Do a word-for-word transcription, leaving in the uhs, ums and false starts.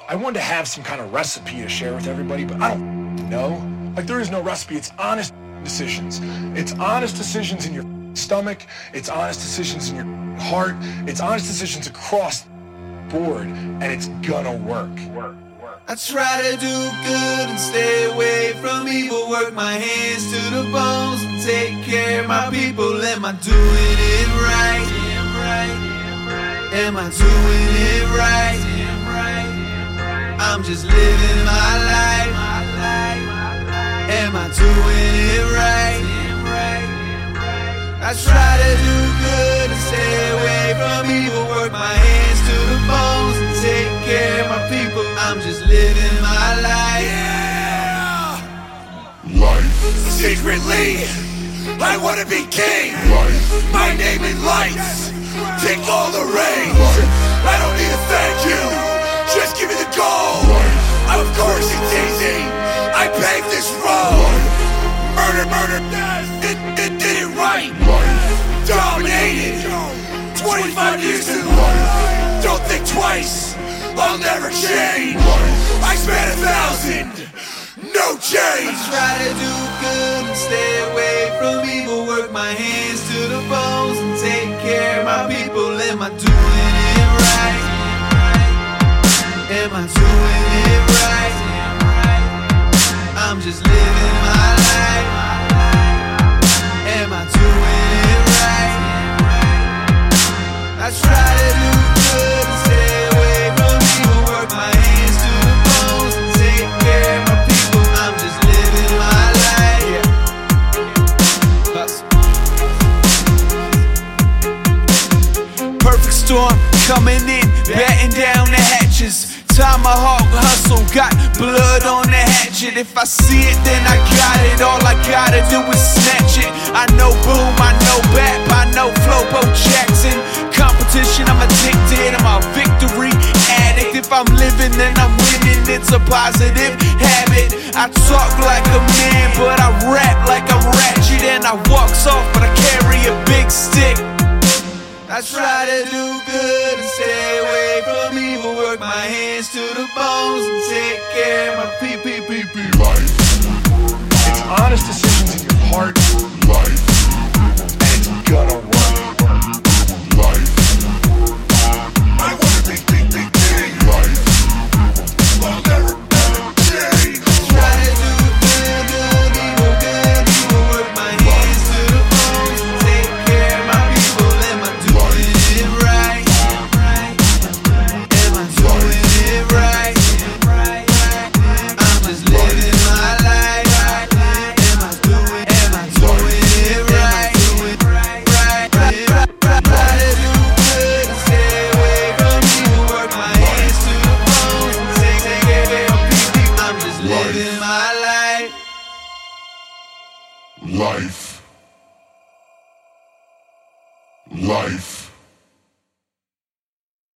I wanted to have some kind of recipe to share with everybody, but I don't know. Like, there is no recipe. It's honest decisions. It's honest decisions in your stomach. It's honest decisions in your heart. It's honest decisions across the board, and it's gonna work. I try to do good and stay away from evil. Work my hands to the bones and take care of my people. Am I doing it right? Am I doing it right? I'm just living my life. Am I doing it right? I try to do good and stay away from evil. Work my hands to the bones and take care of my people. I'm just living my life. Yeah! Life. Secretly, I wanna be king. Life. My name in lights. Take all the reins. I don't need to thank you. Just give me the gold. Of course it's easy. I paved this road. Murder, murder, it, it did it right. Dominated. twenty-five years in life. Don't think twice. I'll never change. I spent a thousand. No change. I try to do good and stay away from evil. Work my hands to the bones and take care of my people. Am I doing it right? Am I doing it right? I'm just living my life. Am I doing it right? I try to do good and stay away from evil. Work my hands to the bones and take care of my people. I'm just living my life. Yeah. Perfect storm coming in, batten down the hatches. Tomahawk hustle, got blood on the hatchet. If I see it, then I got it. All I gotta do is snatch it. I know Boom, I know Bap, I know Flobo Jackson. Competition, I'm addicted, I'm a victory addict. If I'm living, then I'm winning. It's a positive habit. I talk like a man, but I rap like I'm ratchet. And I walk soft, but I carry a big stick. I try to do good and stay away from evil. Work my hands to the bones and take care of my P P P P. Life. It's honest decisions in your heart. Life. And it's gonna work. Life. I wanna be big, big, big. Life. I'll never, never change. Try to do good, good, evil, good, evil. Work my hands to the bones and take care of my people. Am I doing it right? Am I doing it right? I'm just living my life. Am I doing, am I doing it right? Try to do good and stay away from evil. Work my hands to the bones and take care of my people. I'm just living my life. Life. Life.